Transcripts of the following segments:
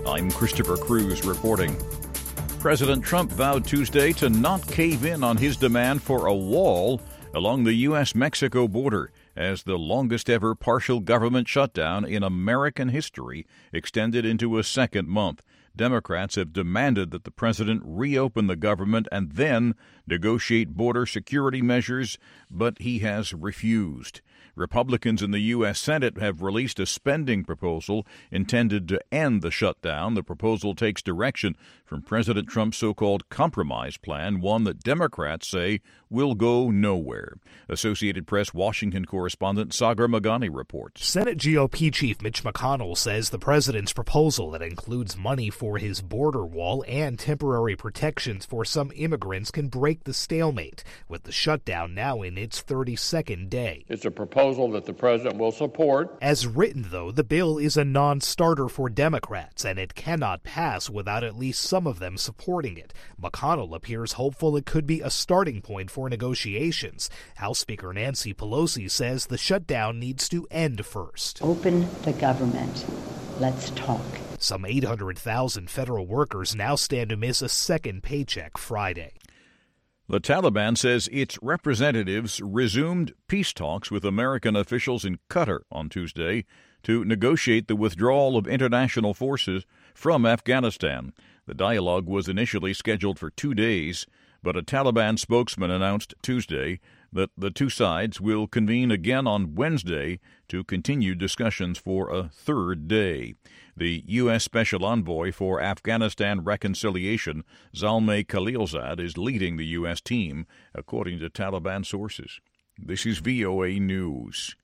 I'm Christopher Cruz reporting. President Trump vowed Tuesday to not cave in on his demand for a wall along the U.S.-Mexico border as the longest-ever partial government shutdown in American history extended into a second month. Democrats have demanded that the president reopen the government and then negotiate border security measures, but he has refused. Republicans in the U.S. Senate have released a spending proposal intended to end the shutdown. The proposal takes direction from President Trump's so-called compromise plan, one that Democrats say will go nowhere. Associated Press Washington correspondent Sagar Magani reports. Senate GOP Chief Mitch McConnell says the president's proposal that includes money for his border wall and temporary protections for some immigrants can break the stalemate, with the shutdown now in its 32nd day. It's a proposal that the president will support. As written, though, the bill is a non-starter for Democrats, and it cannot pass without at least some of them supporting it. McConnell appears hopeful it could be a starting point for negotiations. House Speaker Nancy Pelosi says the shutdown needs to end first. Open the government. Let's talk. Some 800,000 federal workers now stand to miss a second paycheck Friday. The Taliban says its representatives resumed peace talks with American officials in Qatar on Tuesday to negotiate the withdrawal of international forces from Afghanistan. The dialogue was initially scheduled for 2 days, but a Taliban spokesman announced Tuesday that the two sides will convene again on Wednesday to continue discussions for a third day. The U.S. Special Envoy for Afghanistan Reconciliation, Zalmay Khalilzad, is leading the U.S. team, according to Taliban sources. This is VOA News.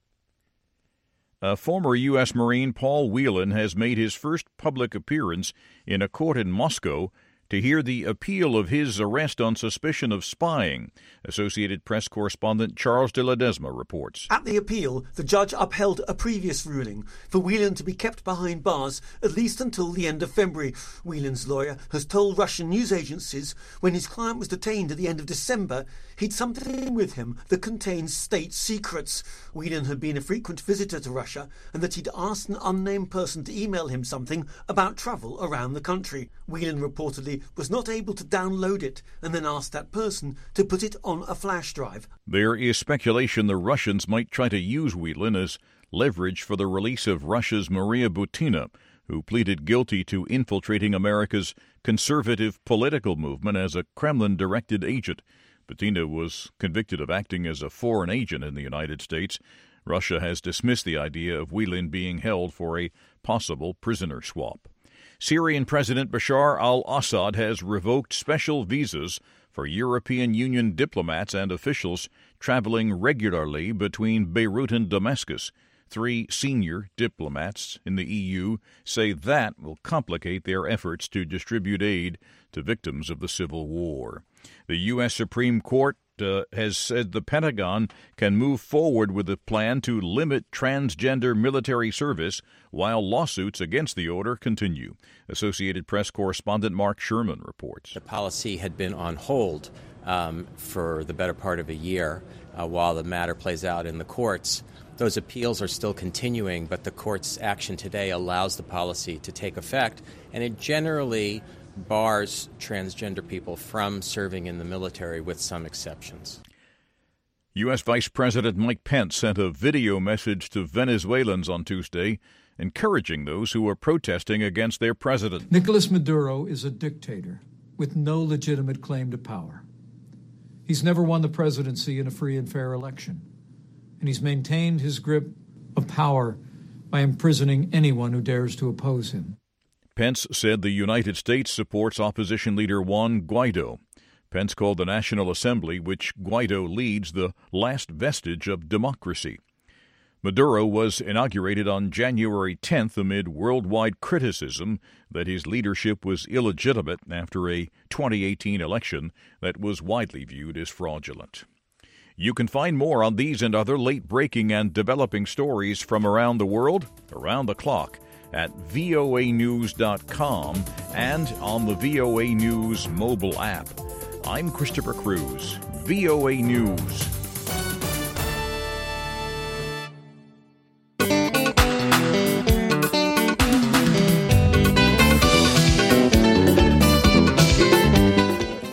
A former U.S. Marine, Paul Whelan, has made his first public appearance in a court in Moscow to hear the appeal of his arrest on suspicion of spying. Associated Press correspondent Charles de Ledesma reports. At the appeal, the judge upheld a previous ruling for Whelan to be kept behind bars at least until the end of February. Whelan's lawyer has told Russian news agencies when his client was detained at the end of December, he'd something with him that contains state secrets. Whelan had been a frequent visitor to Russia and that he'd asked an unnamed person to email him something about travel around the country. Whelan reportedly was not able to download it and then asked that person to put it on a flash drive. There is speculation the Russians might try to use Whelan as leverage for the release of Russia's Maria Butina, who pleaded guilty to infiltrating America's conservative political movement as a Kremlin-directed agent. Butina was convicted of acting as a foreign agent in the United States. Russia has dismissed the idea of Whelan being held for a possible prisoner swap. Syrian President Bashar al-Assad has revoked special visas for European Union diplomats and officials traveling regularly between Beirut and Damascus. 3 senior diplomats in the EU say that will complicate their efforts to distribute aid to victims of the civil war. The U.S. Supreme Court has said the Pentagon can move forward with a plan to limit transgender military service while lawsuits against the order continue. Associated Press correspondent Mark Sherman reports. The policy had been on hold for the better part of a year while the matter plays out in the courts. Those appeals are still continuing, but the court's action today allows the policy to take effect, and it generally bars transgender people from serving in the military with some exceptions. U.S. Vice President Mike Pence sent a video message to Venezuelans on Tuesday, encouraging those who are protesting against their president. Nicolas Maduro is a dictator with no legitimate claim to power. He's never won the presidency in a free and fair election, and he's maintained his grip of power by imprisoning anyone who dares to oppose him. Pence said the United States supports opposition leader Juan Guaido. Pence called the National Assembly, which Guaido leads, the last vestige of democracy. Maduro was inaugurated on January 10th amid worldwide criticism that his leadership was illegitimate after a 2018 election that was widely viewed as fraudulent. You can find more on these and other late-breaking and developing stories from around the world, around the clock, at voanews.com and on the VOA News mobile app. I'm Christopher Cruz, VOA News.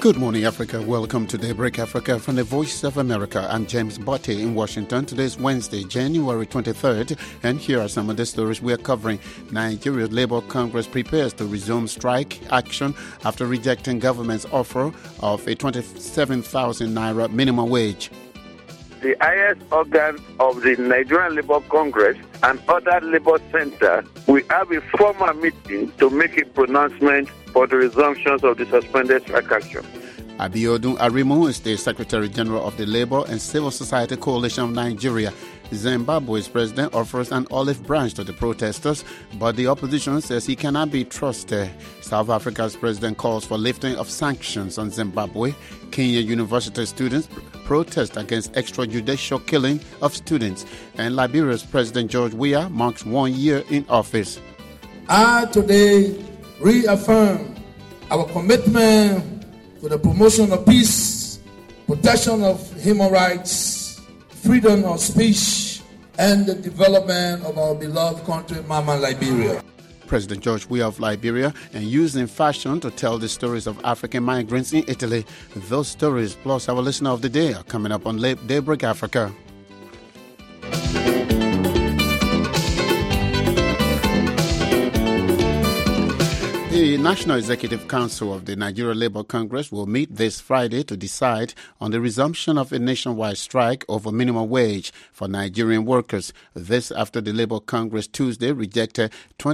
Good morning, Africa. Welcome to Daybreak Africa from the Voice of America. I'm James Botte in Washington. Today is Wednesday, January 23rd, and here are some of the stories we are covering. Nigeria's Labour Congress prepares to resume strike action after rejecting government's offer of a 27,000 naira minimum wage. The highest organ of the Nigerian Labour Congress and other labour centres will have a formal meeting to make a pronouncement for the resumptions of the suspended strike action. Abiodun Arimu is the Secretary General of the Labour and Civil Society Coalition of Nigeria. Zimbabwe's president offers an olive branch to the protesters, but the opposition says he cannot be trusted. South Africa's president calls for lifting of sanctions on Zimbabwe. Kenya University students protest against extrajudicial killing of students. And Liberia's President George Weah marks 1 year in office. I today reaffirm our commitment to the promotion of peace, protection of human rights, freedom of speech, and the development of our beloved country, Mama Liberia. President George Weah of Liberia, and using fashion to tell the stories of African migrants in Italy. Those stories, plus our listener of the day, are coming up on Daybreak Africa. The National Executive Council of the Nigeria Labour Congress will meet this Friday to decide on the resumption of a nationwide strike over minimum wage for Nigerian workers. This after the Labour Congress Tuesday rejected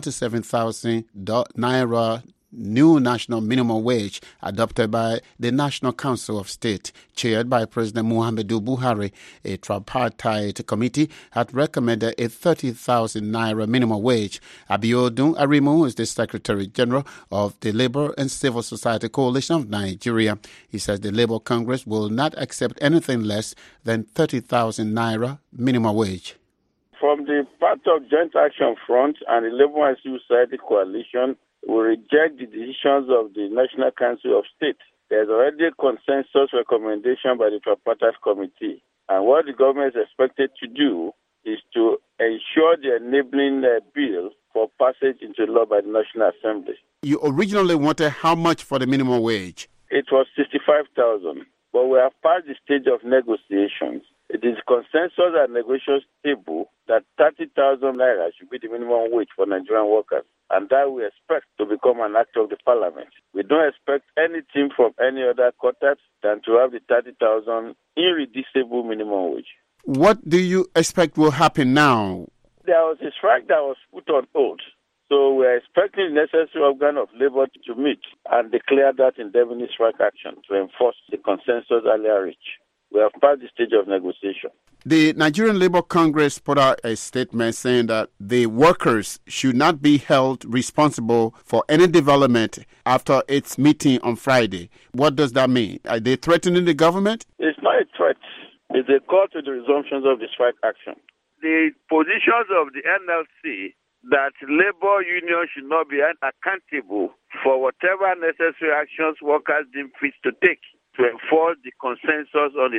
27,000 naira new national minimum wage adopted by the National Council of State, chaired by President Muhammadu Buhari. A tripartite committee had recommended a 30,000 naira minimum wage. Abiodun Arimu is the Secretary General of the Labour and Civil Society Coalition of Nigeria. He says the Labour Congress will not accept anything less than 30,000 naira minimum wage. From the part of Joint Action Front and the Labour and Civil Society Coalition, we reject the decisions of the National Council of State. There's already a consensus recommendation by the Tripartite Committee. And what the government is expected to do is to ensure the enabling bill for passage into law by the National Assembly. You originally wanted how much for the minimum wage? It was 65,000, but we have passed the stage of negotiations. It is consensus at negotiation table that 30,000 naira should be the minimum wage for Nigerian workers, and that we expect to become an act of the parliament. We don't expect anything from any other quarters than to have the 30,000 irreducible minimum wage. What do you expect will happen now? There was a strike that was put on hold. So we are expecting the necessary organ of labour to meet and declare that indefinite strike action to enforce the consensus earlier reached. We have passed the stage of negotiation. The Nigerian Labour Congress put out a statement saying that the workers should not be held responsible for any development after its meeting on Friday. What does that mean? Are they threatening the government? It's not a threat. It's a call to the resumptions of the strike action. The positions of the NLC that labour union should not be accountable for whatever necessary actions workers deem fit to take to enforce the consensus on the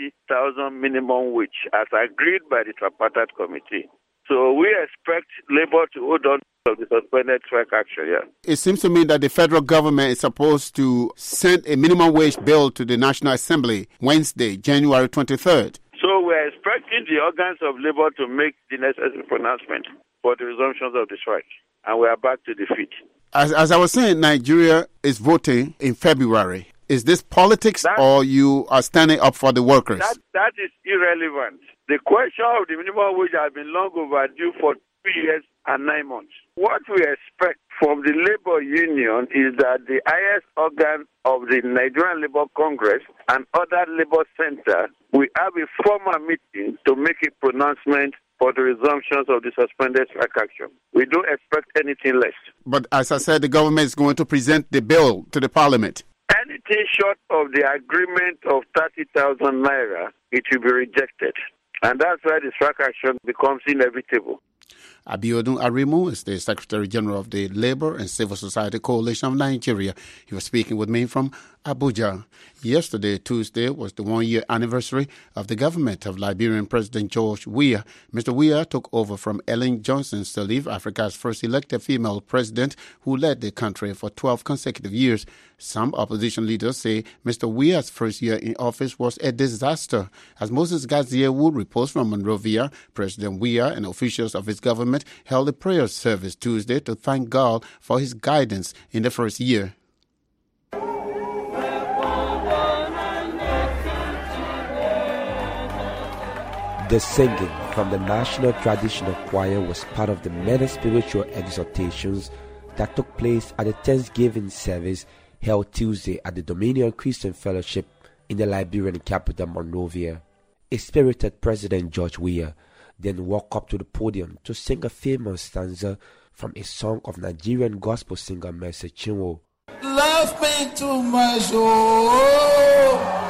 30,000 minimum wage as agreed by the Tripartite Committee. So we expect Labour to hold on to the suspended strike action, yeah. It seems to me that the federal government is supposed to send a minimum wage bill to the National Assembly Wednesday, January 23rd. So we're expecting the organs of Labour to make the necessary pronouncement for the resumptions of the strike. And we are back to defeat. As I was saying, Nigeria is voting in February. Is this politics or you are standing up for the workers? That is irrelevant. The question of the minimum wage has been long overdue for 2 years and 9 months. What we expect from the Labour Union is that the highest organ of the Nigerian Labour Congress and other labour centres will have a formal meeting to make a pronouncement for the resumptions of the suspended strike action. We don't expect anything less. But as I said, the government is going to present the bill to the parliament. Anything short of the agreement of 30,000 naira, it will be rejected. And that's why the strike action becomes inevitable. Abiodun Arimu is the Secretary General of the Labour and Civil Society Coalition of Nigeria. He was speaking with me from Abuja. Yesterday, Tuesday, was the one-year anniversary of the government of Liberian President George Weah. Mr. Weah took over from Ellen Johnson Sirleaf, Africa's first elected female president, who led the country for 12 consecutive years. Some opposition leaders say Mr. Weah's first year in office was a disaster. As Moses Gaziewu reports from Monrovia, President Weah and officials of his government held a prayer service Tuesday to thank God for his guidance in the first year. The singing from the National Traditional Choir was part of the many spiritual exhortations that took place at the Thanksgiving service held Tuesday at the Dominion Christian Fellowship in the Liberian capital Monrovia. A spirited President George Weah then walked up to the podium to sing a famous stanza from a song of Nigerian gospel singer Mercy Chinwo. Love me too much, oh.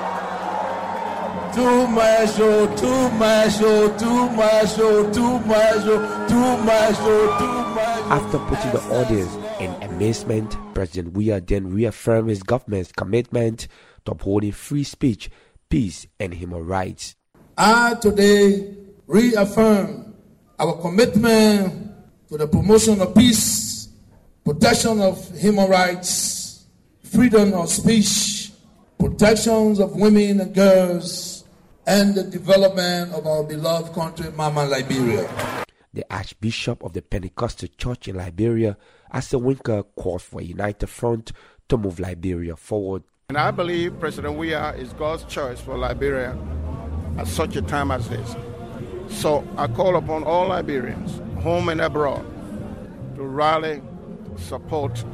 Too much, oh, too much, oh, too much, oh, too much, oh, too much, oh, too much. After putting the audience in amazement, President Weah then reaffirmed his government's commitment to upholding free speech, peace, and human rights. I today reaffirm our commitment to the promotion of peace, protection of human rights, freedom of speech, protections of women and girls, and the development of our beloved country, Mama Liberia. The Archbishop of the Pentecostal Church in Liberia, Asa Winker, called for a united front to move Liberia forward. And I believe President Weah is God's choice for Liberia at such a time as this. So I call upon all Liberians, home and abroad, to rally support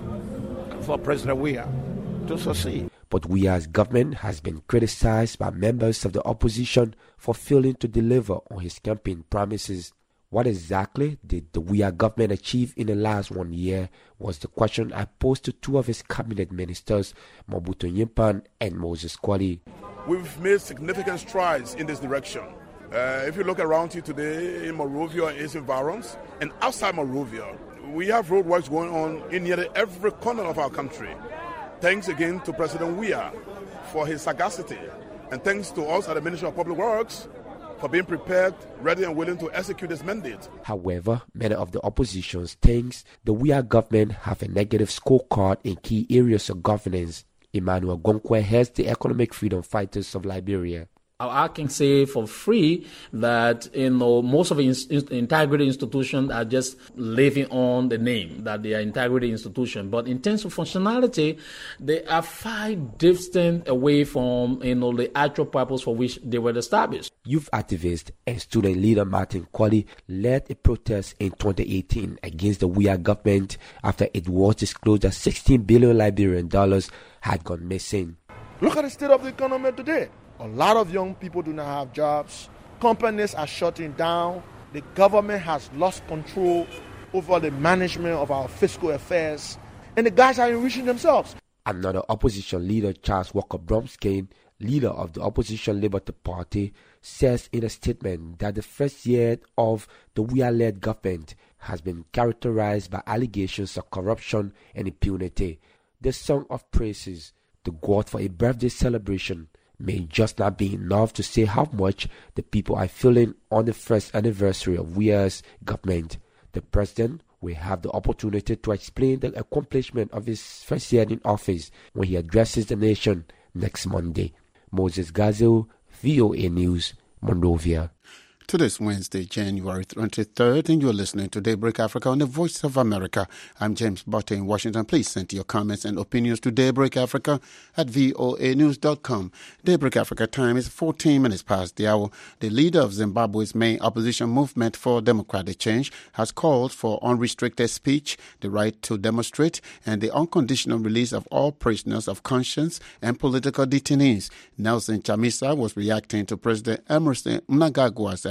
for President Weah to succeed. But Weah's government has been criticized by members of the opposition for failing to deliver on his campaign promises. What exactly did the Weah government achieve in the last 1 year was the question I posed to two of his cabinet ministers, Mobutu Yimpan and Moses Kwali. We've made significant strides in this direction. If you look around you today in Monrovia and its environs, and outside Monrovia, we have roadworks going on in nearly every corner of our country. Thanks again to President Weah for his sagacity, and thanks to us at the Ministry of Public Works for being prepared, ready and willing to execute this mandate. However, many of the opposition thinks the Weah government have a negative scorecard in key areas of governance. Emmanuel Gonkwe heads the Economic Freedom Fighters of Liberia. I can say for free that most of the integrity institutions are just living on the name that they are integrity institutions, but in terms of functionality, they are far distant away from the actual purpose for which they were established. Youth activist and student leader Martin Kwali led a protest in 2018 against the Weah government after it was disclosed that $16 billion Liberian had gone missing. Look at the state of the economy today. A lot of young people do not have jobs. Companies are shutting down. The government has lost control over the management of our fiscal affairs. And the guys are enriching themselves. Another opposition leader, Charles Walker Bromskin, leader of the opposition Liberty Party, says in a statement that the first year of the Weah-led government has been characterized by allegations of corruption and impunity. The song of praises to God for a birthday celebration may just not be enough to say how much the people are feeling on the first anniversary of Weah's government. The president will have the opportunity to explain the accomplishment of his first year in office when he addresses the nation next Monday. Moses Gazel, VOA News, Monrovia. Today's Wednesday, January 23rd, and you're listening to Daybreak Africa on the Voice of America. I'm James Botte in Washington. Please send your comments and opinions to Daybreak Africa at voanews.com. Daybreak Africa time is 14 minutes past the hour. The leader of Zimbabwe's main opposition movement for democratic change has called for unrestricted speech, the right to demonstrate, and the unconditional release of all prisoners of conscience and political detainees. Nelson Chamisa was reacting to President Emerson Mnangagwa's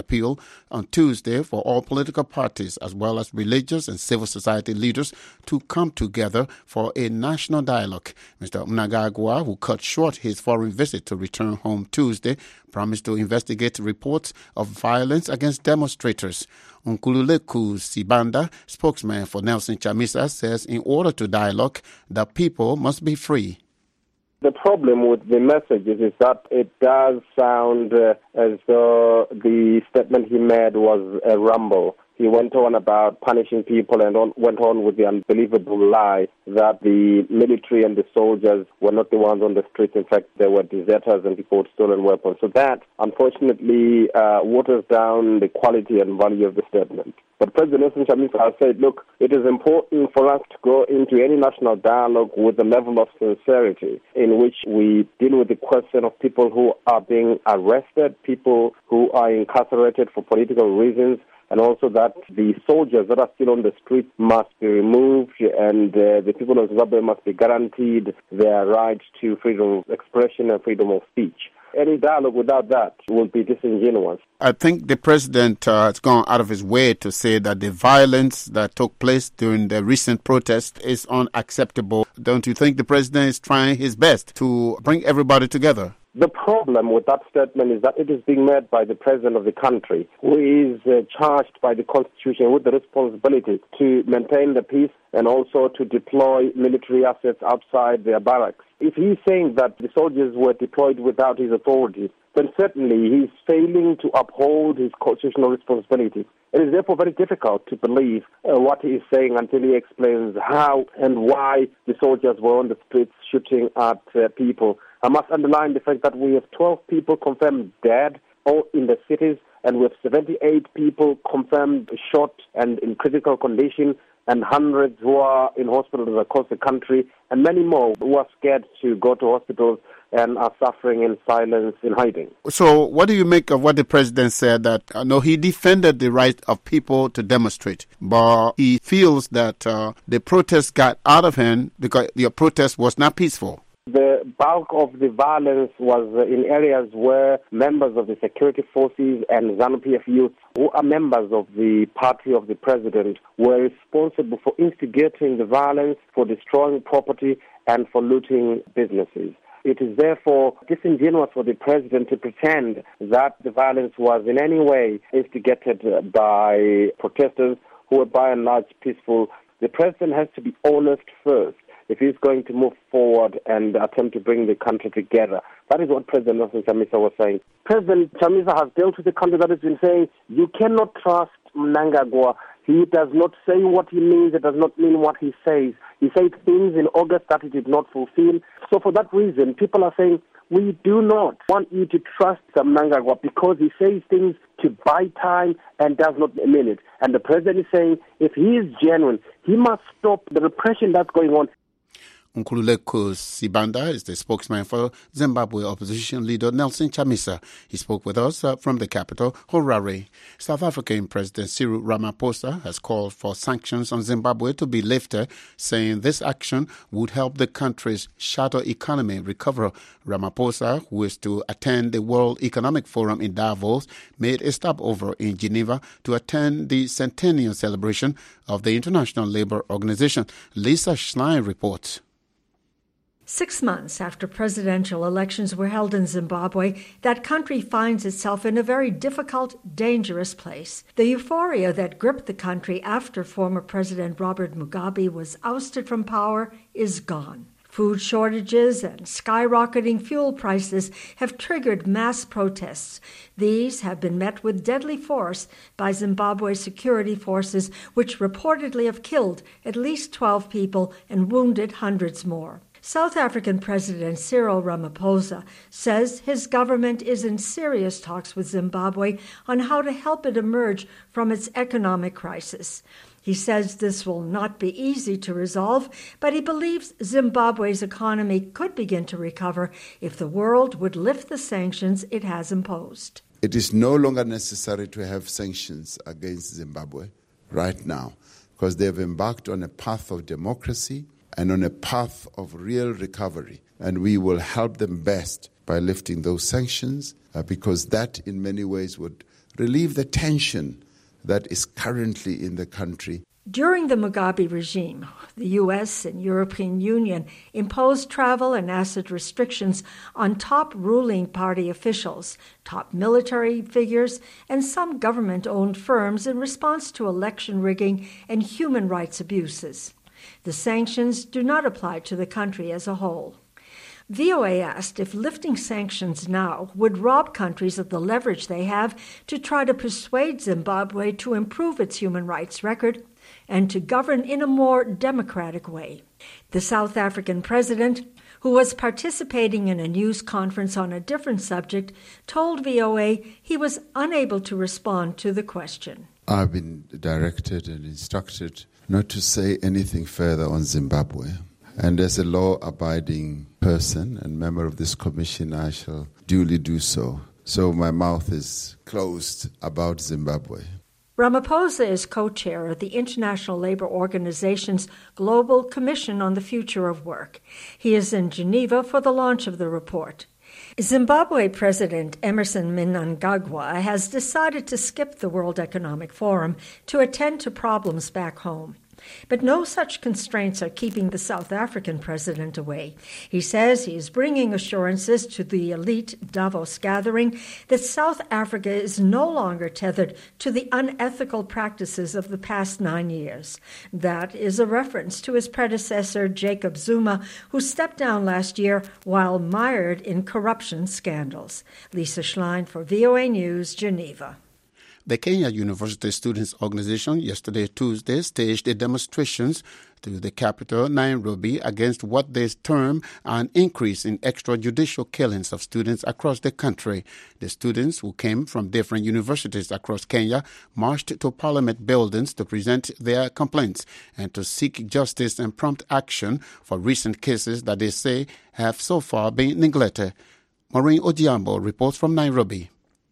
appeal on Tuesday for all political parties as well as religious and civil society leaders to come together for a national dialogue. Mr. Mnangagwa, who cut short his foreign visit to return home Tuesday, promised to investigate reports of violence against demonstrators. Nkululeku Sibanda, spokesman for Nelson Chamisa, says in order to dialogue, the people must be free. The problem with the messages is that it does sound as though the statement he made was a rumble. He went on about punishing people and went on with the unbelievable lie that the military and the soldiers were not the ones on the streets. In fact, they were deserters and people with stolen weapons. So that, unfortunately, waters down the quality and value of the statement. But President Nelson Chamisa has said, look, it is important for us to go into any national dialogue with a level of sincerity in which we deal with the question of people who are being arrested, people who are incarcerated for political reasons, and also that the soldiers that are still on the street must be removed and the people of Zimbabwe must be guaranteed their right to freedom of expression and freedom of speech. Any dialogue without that will be disingenuous. I think the president has gone out of his way to say that the violence that took place during the recent protest is unacceptable. Don't you think the president is trying his best to bring everybody together? The problem with that statement is that it is being made by the president of the country, who is charged by the Constitution with the responsibility to maintain the peace and also to deploy military assets outside their barracks. If he's saying that the soldiers were deployed without his authority, then certainly he's failing to uphold his constitutional responsibility. It is therefore very difficult to believe what he is saying until he explains how and why the soldiers were on the streets shooting at people. I must underline the fact that we have 12 people confirmed dead in the cities, and we have 78 people confirmed shot and in critical condition, and hundreds who are in hospitals across the country, and many more who are scared to go to hospitals and are suffering in silence, in hiding. So what do you make of what the president said that, he defended the right of people to demonstrate, but he feels that the protest got out of hand because the protest was not peaceful? The bulk of the violence was in areas where members of the security forces and ZANU-PF youth, who are members of the party of the president, were responsible for instigating the violence, for destroying property, and for looting businesses. It is therefore disingenuous for the president to pretend that the violence was in any way instigated by protesters who were by and large peaceful. The president has to be honest first if he's going to move forward and attempt to bring the country together. That is what President Nelson Chamisa was saying. President Chamisa has dealt with the country that has been saying, you cannot trust Mnangagwa. He does not say what he means. It does not mean what he says. He said things in August that he did not fulfill. So for that reason, people are saying, we do not want you to trust Mnangagwa because he says things to buy time and does not mean it. And the president is saying, if he is genuine, he must stop the repression that's going on. Nkululeku Sibanda is the spokesman for Zimbabwe opposition leader Nelson Chamisa. He spoke with us from the capital, Harare. South African President Cyril Ramaphosa has called for sanctions on Zimbabwe to be lifted, saying this action would help the country's shattered economy recover. Ramaphosa, who is to attend the World Economic Forum in Davos, made a stopover in Geneva to attend the centennial celebration of the International Labour Organization. Lisa Schlein reports. 6 months after presidential elections were held in Zimbabwe, that country finds itself in a very difficult, dangerous place. The euphoria that gripped the country after former President Robert Mugabe was ousted from power is gone. Food shortages and skyrocketing fuel prices have triggered mass protests. These have been met with deadly force by Zimbabwe's security forces, which reportedly have killed at least 12 people and wounded hundreds more. South African President Cyril Ramaphosa says his government is in serious talks with Zimbabwe on how to help it emerge from its economic crisis. He says this will not be easy to resolve, but he believes Zimbabwe's economy could begin to recover if the world would lift the sanctions it has imposed. It is no longer necessary to have sanctions against Zimbabwe right now because they have embarked on a path of democracy and on a path of real recovery. And we will help them best by lifting those sanctions because that in many ways would relieve the tension that is currently in the country. During the Mugabe regime, the U.S. and European Union imposed travel and asset restrictions on top ruling party officials, top military figures, and some government-owned firms in response to election rigging and human rights abuses. The sanctions do not apply to the country as a whole. VOA asked if lifting sanctions now would rob countries of the leverage they have to try to persuade Zimbabwe to improve its human rights record and to govern in a more democratic way. The South African president, who was participating in a news conference on a different subject, told VOA he was unable to respond to the question. I've been directed and instructed not to say anything further on Zimbabwe. And as a law-abiding person and member of this commission, I shall duly do so. So my mouth is closed about Zimbabwe. Ramaphosa is co-chair of the International Labour Organization's Global Commission on the Future of Work. He is in Geneva for the launch of the report. Zimbabwe President Emmerson Mnangagwa has decided to skip the World Economic Forum to attend to problems back home. But no such constraints are keeping the South African president away. He says he is bringing assurances to the elite Davos gathering that South Africa is no longer tethered to the unethical practices of the past 9 years. That is a reference to his predecessor, Jacob Zuma, who stepped down last year while mired in corruption scandals. Lisa Schlein for VOA News, Geneva. The Kenya University Students' Organization yesterday, Tuesday, staged demonstrations to the capital, Nairobi, against what they term an increase in extrajudicial killings of students across the country. The students, who came from different universities across Kenya, marched to parliament buildings to present their complaints and to seek justice and prompt action for recent cases that they say have so far been neglected. Maureen Odiambo reports from Nairobi.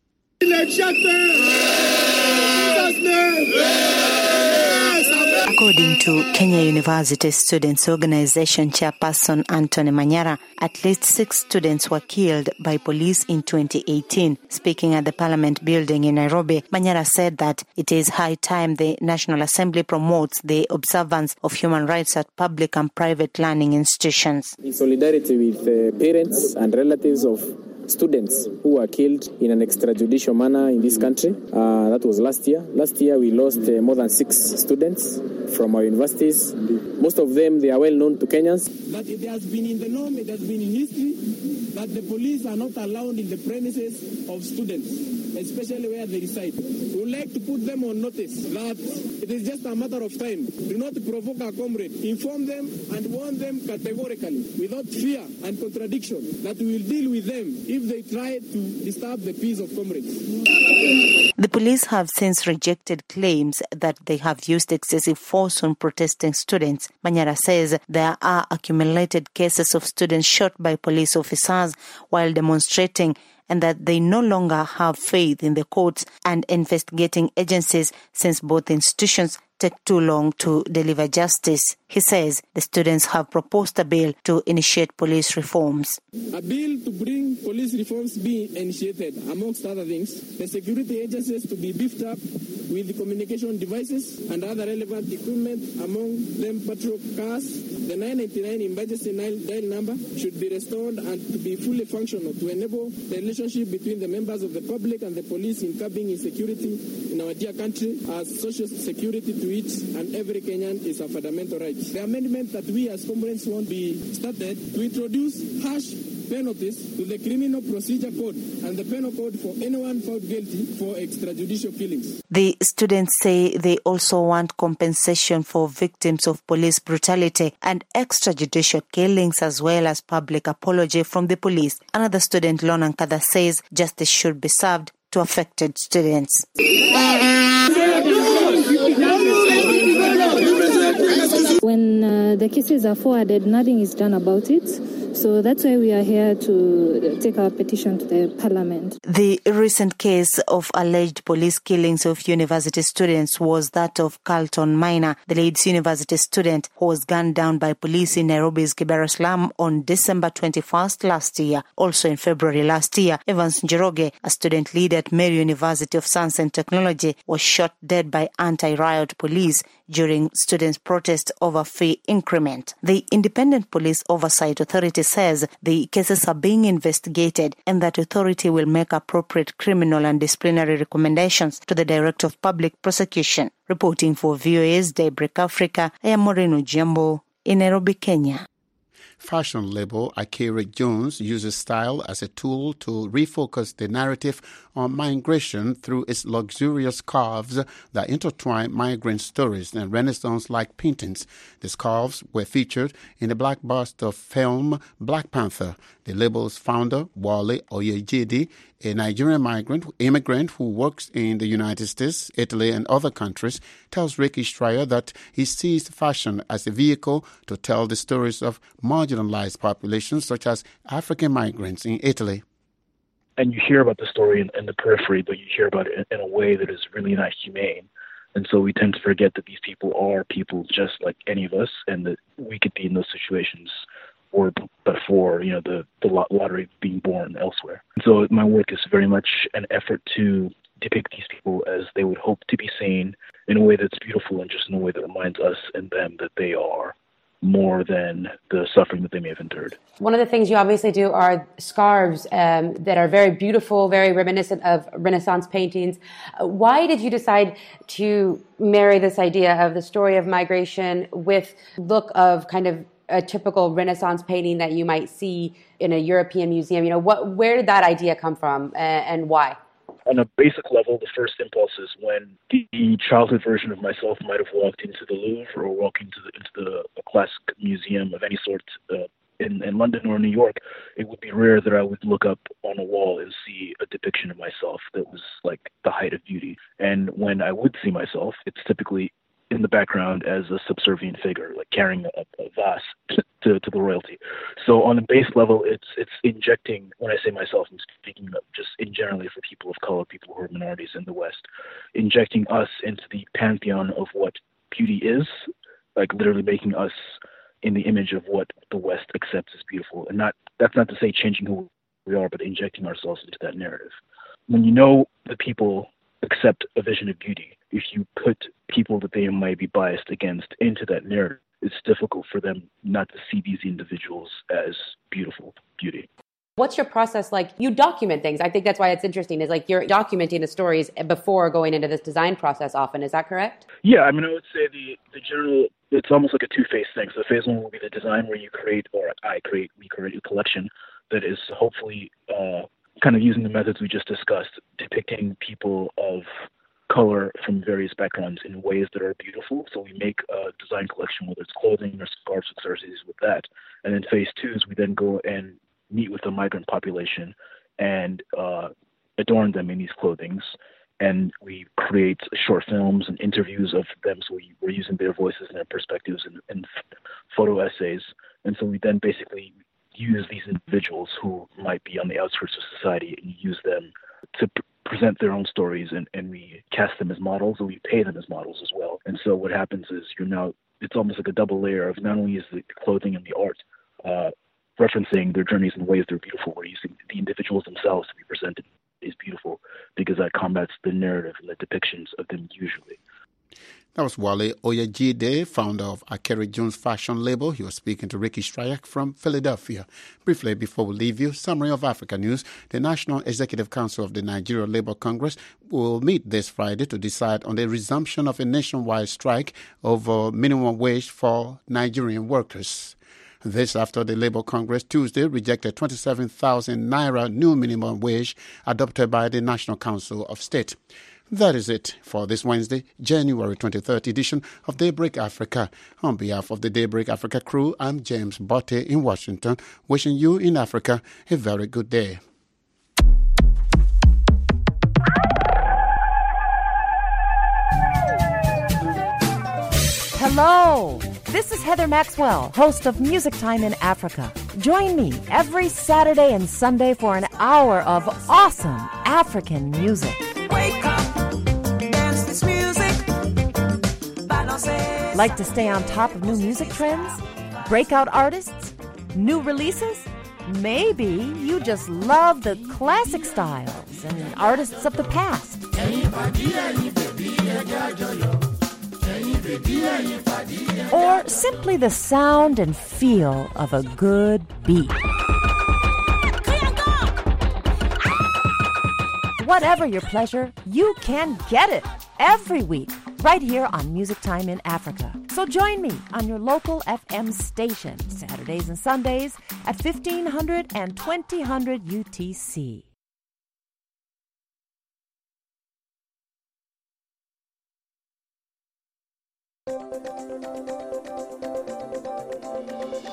According to Kenya University Students' Organization chairperson Anthony Manyara, at least 6 students were killed by police in 2018. Speaking at the Parliament building in Nairobi, Manyara said that it is high time the National Assembly promotes the observance of human rights at public and private learning institutions. In solidarity with the parents and relatives of students who were killed in an extrajudicial manner in this country. That was last year. Last year we lost more than 6 students from our universities. Most of them, they are well known to Kenyans. But it has been in the norm, it has been in history, that the police are not allowed in the premises of students, especially where they reside. We would like to put them on notice that it is just a matter of time. Do not provoke our comrade. Inform them and warn them categorically, without fear and contradiction, that we will deal with them if they try to disturb the peace of comrades. The police have since rejected claims that they have used excessive force on protesting students. Manyara says there are accumulated cases of students shot by police officers while demonstrating, and that they no longer have faith in the courts and investigating agencies since both institutions take too long to deliver justice. He says the students have proposed a bill to initiate police reforms. A bill to bring police reforms be initiated, amongst other things, the security agencies to be beefed up with communication devices and other relevant equipment, among them patrol cars. The 999 emergency dial number should be restored and to be fully functional to enable the relationship between the members of the public and the police in curbing insecurity in our dear country, as social security to each and every Kenyan is a fundamental right. The amendment that we as comrades want to be started to introduce harsh penalties to the Criminal Procedure Code and the Penal Code for anyone found guilty for extrajudicial killings. The students say they also want compensation for victims of police brutality and extrajudicial killings, as well as public apology from the police. Another student, Lona Nkada, says justice should be served to affected students. When the cases are forwarded, nothing is done about it. So that's why we are here to take our petition to the parliament. The recent case of alleged police killings of university students was that of Carlton Minor, the Leeds University student who was gunned down by police in Nairobi's Kibera slum on December 21st last year. Also in February last year, Evans Njoroge, a student leader at Mary University of Science and Technology, was shot dead by anti-riot police during students' protest over fee increment. The Independent Police Oversight Authority says the cases are being investigated and that authority will make appropriate criminal and disciplinary recommendations to the Director of Public Prosecution. Reporting for VOA's Daybreak Africa, I am Moreno Jambo in Nairobi, Kenya. Fashion label Akere Jones uses style as a tool to refocus the narrative on migration through its luxurious scarves that intertwine migrant stories and Renaissance-like paintings. The scarves were featured in the blockbuster film Black Panther. The label's founder, Wale Oyejide, a Nigerian immigrant who works in the United States, Italy, and other countries, tells Ricky Stryer that he sees fashion as a vehicle to tell the stories of marginalized populations such as African migrants in Italy. And you hear about the story in the periphery, but you hear about it in a way that is really not humane. And so we tend to forget that these people are people just like any of us, and that we could be in those situations or before, the lottery being born elsewhere. And so my work is very much an effort to depict these people as they would hope to be seen, in a way that's beautiful and just in a way that reminds us and them that they are more than the suffering that they may have endured. One of the things you obviously do are scarves that are very beautiful, very reminiscent of Renaissance paintings. Why did you decide to marry this idea of the story of migration with look of kind of a typical Renaissance painting that you might see in a European museum? Where did that idea come from and why? On a basic level, the first impulse is when the childhood version of myself might have walked into the Louvre or walked into the classic museum of any sort in London or New York. It would be rare that I would look up on a wall and see a depiction of myself that was like the height of beauty. And when I would see myself, it's typically in the background as a subservient figure, like carrying a vase to the royalty. So on the base level, it's injecting, when I say myself, I'm speaking of just in generally for people of color, people who are minorities in the West, injecting us into the pantheon of what beauty is, like literally making us in the image of what the West accepts as beautiful. And that's not to say changing who we are, but injecting ourselves into that narrative. When you know that people accept a vision of beauty, if you put people that they might be biased against into that narrative, it's difficult for them not to see these individuals as beautiful beauty. What's your process like? You document things. I think that's why it's interesting, is like you're documenting the stories before going into this design process often. Is that correct? Yeah, I would say the general, it's almost like a two-phase thing. So phase one will be the design where we create a collection that is hopefully kind of using the methods we just discussed, depicting people of color from various backgrounds in ways that are beautiful. So we make a design collection, whether it's clothing or scarves, accessories with that. And then phase two is we then go and meet with the migrant population and adorn them in these clothings. And we create short films and interviews of them. So we're using their voices and their perspectives and photo essays. And so we then basically use these individuals who might be on the outskirts of society and use them to present their own stories, and we cast them as models, and we pay them as models as well. And so what happens is it's almost like a double layer of not only is the clothing and the art referencing their journeys in ways that are beautiful, we're using the individuals themselves to be presented as beautiful, because that combats the narrative and the depictions of them usually. That was Wale Oyejide, founder of Akere Jones fashion label. He was speaking to Ricky Stryer from Philadelphia. Briefly, before we leave you, summary of Africa news. The National Executive Council of the Nigeria Labour Congress will meet this Friday to decide on the resumption of a nationwide strike over minimum wage for Nigerian workers. This after the Labour Congress Tuesday rejected 27,000 naira new minimum wage adopted by the National Council of State. That is it for this Wednesday, January 23rd edition of Daybreak Africa. On behalf of the Daybreak Africa crew, I'm James Botte in Washington, wishing you in Africa a very good day. Hello, This is Heather Maxwell, host of Music Time in Africa. Join me every Saturday and Sunday for an hour of awesome African music. Wake up, dance this music. Like to stay on top of new music trends? Breakout artists? New releases? Maybe you just love the classic styles and artists of the past. Or simply the sound and feel of a good beat. Whatever your pleasure, you can get it every week right here on Music Time in Africa. So join me on your local FM station Saturdays and Sundays at 1500 and 2000 UTC.